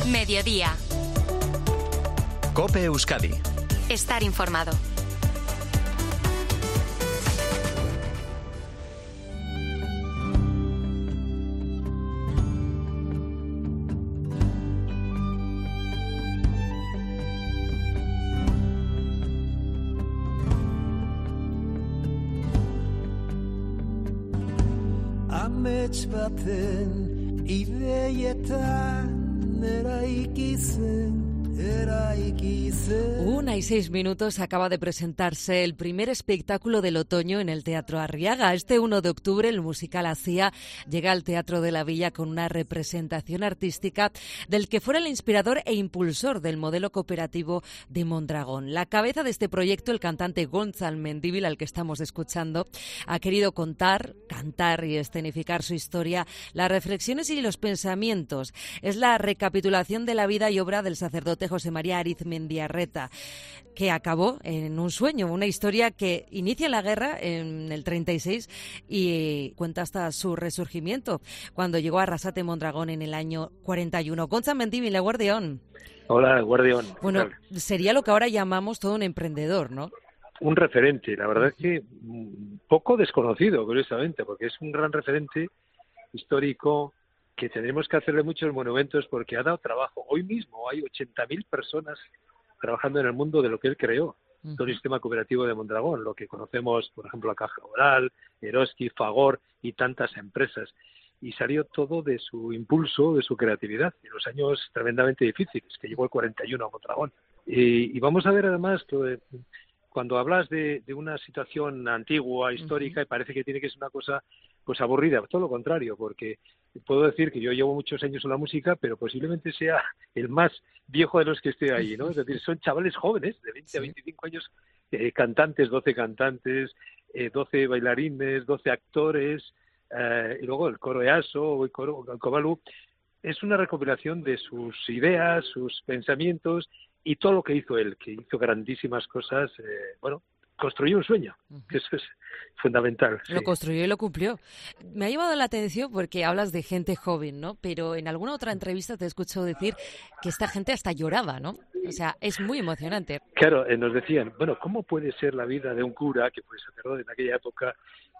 Mediodía. COPE Euskadi. Estar informado. Amets baten ideietan eraiki zen. 1:06 acaba de presentarse el primer espectáculo del otoño en el Teatro Arriaga. Este 1 de octubre el musical Acía llega al Teatro de la Villa con una representación artística del que fuera el inspirador e impulsor del modelo cooperativo de Mondragón. La cabeza de este proyecto, el cantante Gontzal Mendívil, al que estamos escuchando, ha querido cantar y escenificar su historia, las reflexiones y los pensamientos. Es la recapitulación de la vida y obra del sacerdote José María Arizmendiarreta, que acabó en un sueño, una historia que inicia la guerra en el 36 y cuenta hasta su resurgimiento, cuando llegó a Arrasate Mondragón en el año 41. Gontzal Mendívil, Guardión. Hola, Guardión. Bueno, sería lo que ahora llamamos todo un emprendedor, ¿no? Un referente, la verdad es que poco desconocido, curiosamente, porque es un gran referente histórico que tendremos que hacerle muchos monumentos porque ha dado trabajo. Hoy mismo hay 80.000 personas trabajando en el mundo de lo que él creó, todo el sistema cooperativo de Mondragón, lo que conocemos, por ejemplo, la Caja Oral, Eroski, Fagor y tantas empresas. Y salió todo de su impulso, de su creatividad, en los años tremendamente difíciles, que llegó el 41 a Mondragón. Y vamos a ver además que cuando hablas de una situación antigua, histórica, y parece que tiene que ser una cosa pues aburrida, todo lo contrario, porque puedo decir que yo llevo muchos años en la música, pero posiblemente sea el más viejo de los que esté ahí, ¿no? Es decir, son chavales jóvenes, de 20 a 25 años, cantantes, 12 cantantes, 12 bailarines, 12 actores, y luego el coro EASO, el coro Cobalú. Es una recopilación de sus ideas, sus pensamientos y todo lo que hizo él, que hizo grandísimas cosas, construyó un sueño, que eso es fundamental. Lo construyó y lo cumplió. Me ha llamado la atención porque hablas de gente joven, ¿no? Pero en alguna otra entrevista te he escuchado decir que esta gente hasta lloraba, ¿no? O sea, es muy emocionante. Claro, nos decían, ¿cómo puede ser la vida de un cura, que fue sacerdote en aquella época,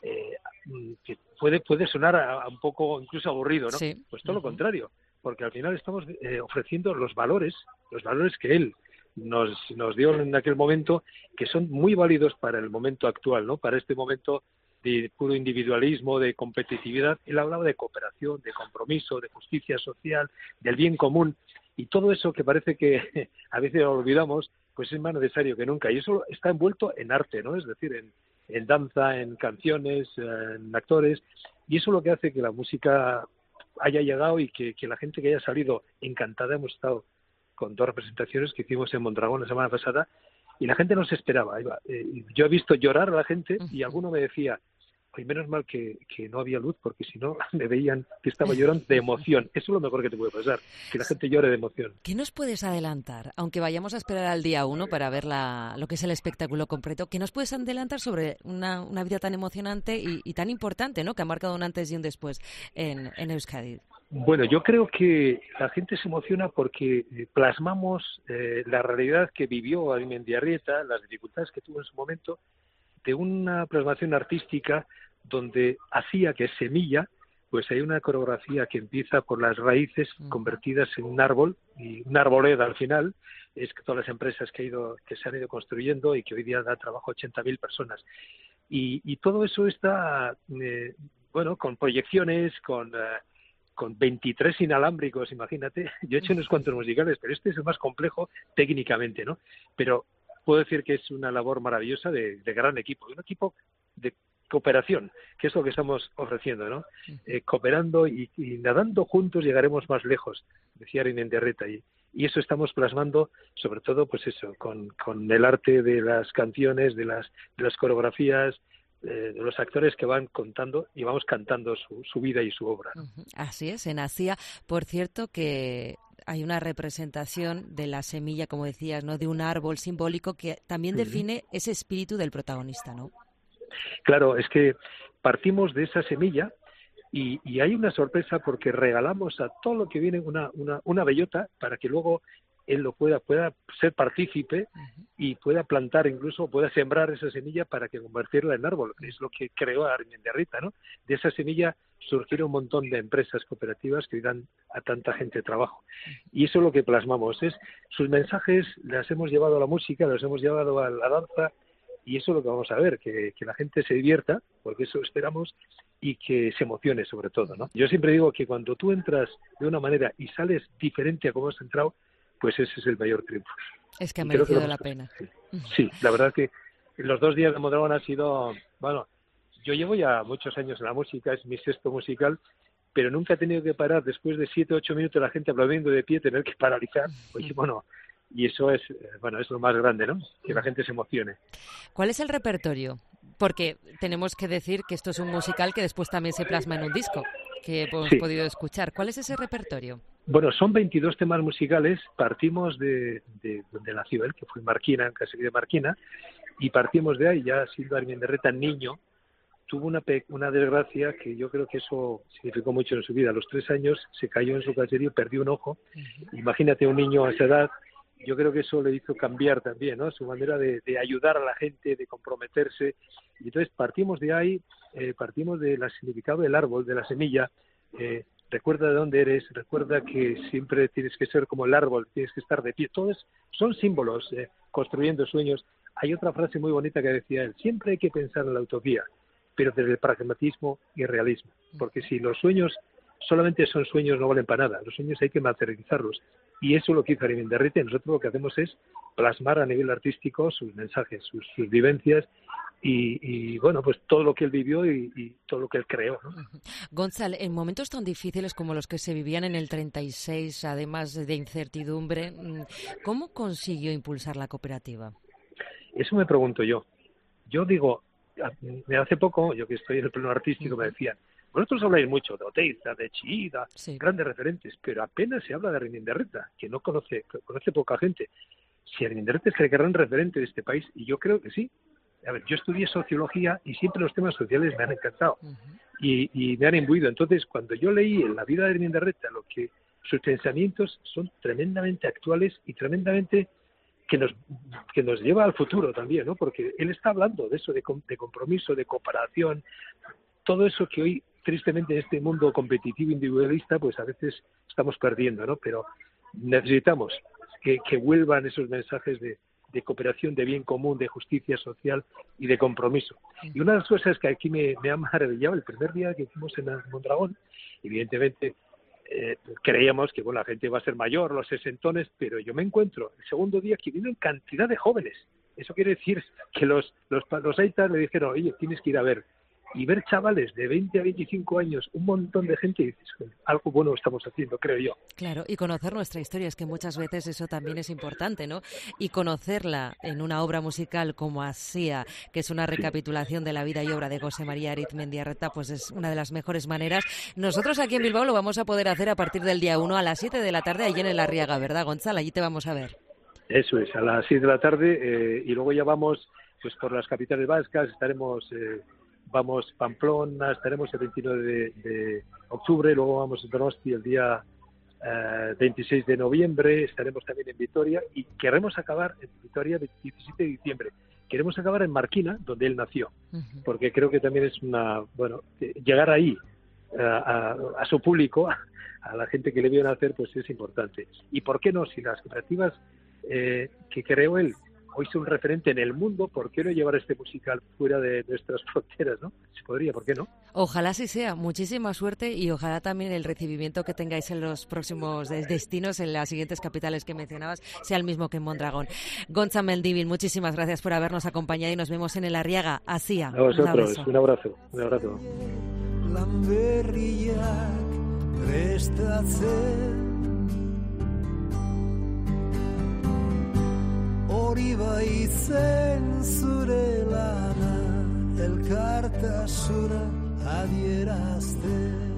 que puede sonar a un poco incluso aburrido, ¿no? Sí. Pues todo lo contrario, porque al final estamos ofreciendo los valores que él nos dio en aquel momento, que son muy válidos para el momento actual, ¿no? Para este momento de puro individualismo, de competitividad. Él hablaba de cooperación, de compromiso, de justicia social, del bien común, y todo eso que parece que a veces lo olvidamos, pues es más necesario que nunca. Y eso está envuelto en arte, ¿no? Es decir, en danza, en canciones, en actores, y eso es lo que hace que la música haya llegado y que la gente que haya salido encantada. Hemos estado con 2 representaciones que hicimos en Mondragón la semana pasada y la gente no se esperaba. Yo he visto llorar a la gente y alguno me decía, menos mal que no había luz, porque si no me veían que estaba llorando de emoción. Eso es lo mejor que te puede pasar, que la gente llore de emoción. ¿Qué nos puedes adelantar? Aunque vayamos a esperar al día 1 para ver lo que es el espectáculo completo, ¿qué nos puedes adelantar sobre una vida tan emocionante y tan importante, ¿no? Que ha marcado un antes y un después en Euskadi? Bueno, yo creo que la gente se emociona porque plasmamos la realidad que vivió Arizmendiarreta, las dificultades que tuvo en su momento, de una plasmación artística donde hacía que semilla, pues hay una coreografía que empieza por las raíces convertidas en un árbol, y una arboleda al final, es que todas las empresas que se han ido construyendo y que hoy día da trabajo a 80.000 personas. Y todo eso está, con proyecciones, con 23 inalámbricos, imagínate. Yo he hecho unos cuantos musicales, pero este es el más complejo técnicamente, ¿no? Pero puedo decir que es una labor maravillosa de gran equipo, un equipo de cooperación, que es lo que estamos ofreciendo, ¿no? Cooperando y nadando juntos llegaremos más lejos, decía Arizmendiarreta, y eso estamos plasmando, sobre todo, pues eso, con el arte de las canciones, de las coreografías, de los actores que van contando y vamos cantando su vida y su obra, ¿no? Así es, en Asia, por cierto, que hay una representación de la semilla, como decías, ¿no? De un árbol simbólico que también define ese espíritu del protagonista, ¿no? Claro, es que partimos de esa semilla Y hay una sorpresa porque regalamos a todo lo que viene una bellota para que luego él lo pueda ser partícipe y pueda plantar, incluso pueda sembrar esa semilla para que convertirla en árbol, que es lo que creó Armendáriz, ¿no? De esa semilla surgieron un montón de empresas cooperativas que dan a tanta gente trabajo. Y eso es lo que plasmamos. Sus mensajes las hemos llevado a la música, los hemos llevado a la danza, y eso es lo que vamos a ver, que la gente se divierta, porque eso esperamos, y que se emocione sobre todo, ¿no? Yo siempre digo que cuando tú entras de una manera y sales diferente a como has entrado, pues ese es el mayor triunfo. Es que ha merecido la pena. Sí, la verdad que los 2 días de Mondragón han sido, bueno, yo llevo ya muchos años en la música, es mi sexto musical, pero nunca he tenido que parar después de 7 o 8 minutos la gente aplaudiendo de pie, tener que paralizar. Oye, bueno, y eso es lo más grande, ¿no? Que la gente se emocione. ¿Cuál es el repertorio? Porque tenemos que decir que esto es un musical que después también se plasma en un disco, que hemos podido escuchar. ¿Cuál es ese repertorio? Bueno, son 22 temas musicales. Partimos de donde nació él, que fue en Marquina, en Casería de Marquina, y partimos de ahí, ya siendo Armendáriz niño, tuvo una desgracia que yo creo que eso significó mucho en su vida. A los 3 años se cayó en su caserío, perdió un ojo. Imagínate un niño a esa edad. Yo creo que eso le hizo cambiar también, ¿no? Su manera de ayudar a la gente, de comprometerse. Y entonces partimos de ahí, partimos del significado del árbol, de la semilla. Recuerda de dónde eres, recuerda que siempre tienes que ser como el árbol, tienes que estar de pie. Todos son símbolos, construyendo sueños. Hay otra frase muy bonita que decía él: siempre hay que pensar en la utopía, pero desde el pragmatismo y el realismo. Porque si los sueños solamente son sueños, no valen para nada. Los sueños hay que materializarlos. Y eso es lo que hizo Armendáriz. Nosotros lo que hacemos es plasmar a nivel artístico sus mensajes, sus vivencias y bueno, pues todo lo que él vivió y todo lo que él creó, ¿no? Gonzalo, en momentos tan difíciles como los que se vivían en el 36, además de incertidumbre, ¿cómo consiguió impulsar la cooperativa? Eso me pregunto yo. Yo digo, hace poco, yo que estoy en el plano artístico, me decían: vosotros habláis mucho de Oteiza, de Chillida, grandes referentes, pero apenas se habla de Armendáriz, que no conoce poca gente. Si Armendáriz es el gran referente de este país, y yo creo que sí. A ver, yo estudié sociología y siempre los temas sociales me han encantado y me han imbuido. Entonces, cuando yo leí en la vida de Armendáriz, sus pensamientos son tremendamente actuales y tremendamente que nos lleva al futuro también, ¿no? Porque él está hablando de eso, de compromiso, de cooperación, todo eso que hoy, tristemente, en este mundo competitivo individualista, pues a veces estamos perdiendo, ¿no? Pero necesitamos que vuelvan esos mensajes de cooperación, de bien común, de justicia social y de compromiso. Y una de las cosas que aquí me ha maravillado, el primer día que fuimos en Mondragón, evidentemente creíamos que la gente va a ser mayor, los sesentones, pero yo me encuentro el segundo día que vienen cantidad de jóvenes. Eso quiere decir que los aitas le dijeron: oye, tienes que ir a ver. Y ver chavales de 20 a 25 años, un montón de gente, y dices: algo bueno estamos haciendo, creo yo. Claro, y conocer nuestra historia, es que muchas veces eso también es importante, ¿no? Y conocerla en una obra musical como Asía, que es una recapitulación de la vida y obra de José María Arizmendiarreta, pues es una de las mejores maneras. Nosotros aquí en Bilbao lo vamos a poder hacer a partir del día 1 a las 7 de la tarde, allí en el Arriaga, ¿verdad, Gonzalo? Allí te vamos a ver. Eso es, a las 6 de la tarde, y luego ya vamos pues por las capitales vascas, vamos Pamplona, estaremos el 29 de octubre, luego vamos a Donosti el día 26 de noviembre, estaremos también en Vitoria y queremos acabar en Vitoria el 17 de diciembre. Queremos acabar en Marquina, donde él nació, porque creo que también es llegar ahí a su público, a la gente que le vio nacer, pues es importante. ¿Y por qué no? Si las cooperativas que creó él hoy son un referente en el mundo, ¿por qué no llevar este musical fuera de nuestras fronteras, no? Se podría, ¿por qué no? Ojalá sí sea. Muchísima suerte y ojalá también el recibimiento que tengáis en los próximos destinos, en las siguientes capitales que mencionabas, sea el mismo que en Mondragón. Gonzalo Mendívil, muchísimas gracias por habernos acompañado y nos vemos en el Arriaga. Asía. A vosotros, un abrazo. Un abrazo. Hori baitzen zure lana, elkartasuna adierazten.